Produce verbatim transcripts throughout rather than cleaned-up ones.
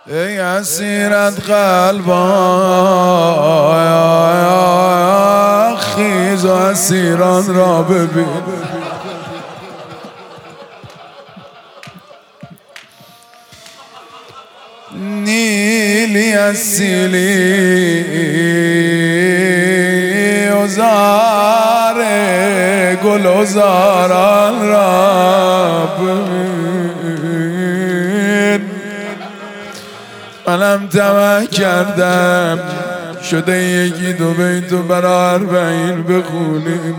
ای اسیرت قلبا خیز و اسیران را ببین. نیلی اسیلی و زار گل و زاران را ببین. منم طمع کردم شده یکی دو بیتو برا اربعین بخونیم.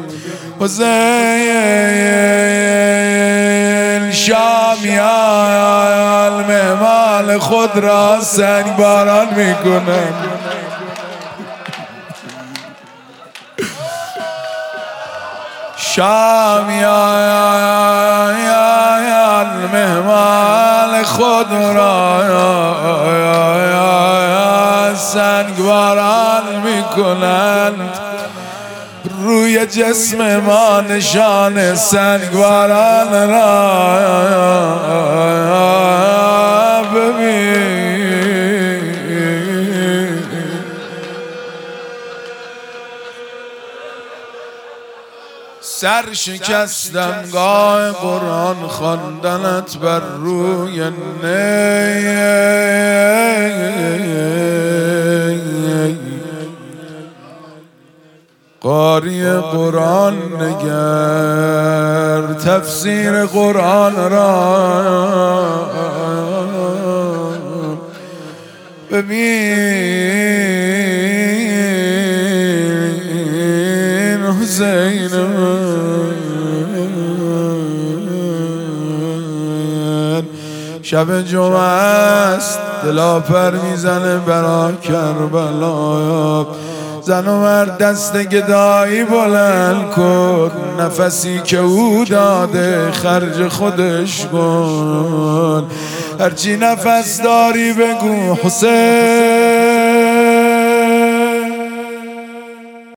حسین شامیان مهمان خود را سنگ باران میکنم. شامیان مهمان خود را سنگ باران میکنند. روی جسم ما نشان سنگ باران را ببین. سر شکستم گاه قرآن خواندنت بر روی نی. قاری قرآن نگر تفسیر قرآن را ببین. حسین شب جمعه است دلاپر میزنه برا کربلا. زن و مرد دست گدایی بلند کن، نفسی که او داده خرج خودش کن. هرچی نفس داری بگو حسین.